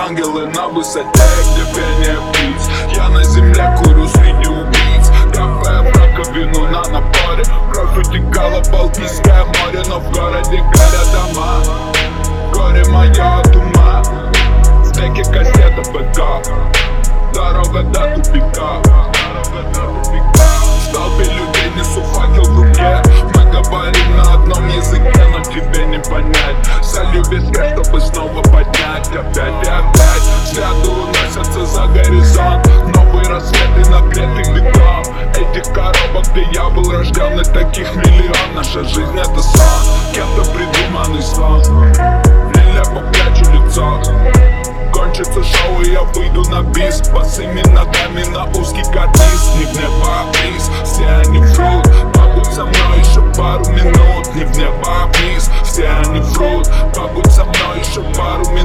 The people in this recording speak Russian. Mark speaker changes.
Speaker 1: ангелы на высоте, где пение птиц. Я на земле курю среди убийц, кафе в раковину на напоре. Кровь утекала в Балтийское море, но в городе горят дома. Горе мое от ума, в деке кассета ПК. Дорога до тупика, в толпе людей несу факел в руке. Мы говорим на одном языке, но тебе не понять. Солью виски, чтобы снова поднять. Опять и опять взгляды уносятся за горизонт. Новые рассветы, нагретый бетон. Этих коробок, где я был рожден, и таких миллион. Наша жизнь это сон, кем-то придуманный сон. Нелепо прячу лицо. Кончится шоу, и я выйду на бис. Босыми ногами на узкий карниз. Не в небо, а вниз, все они врут. Побудь со мной еще пару минут. Не в небо, а вниз, все они врут. Побудь со мной еще пару минут.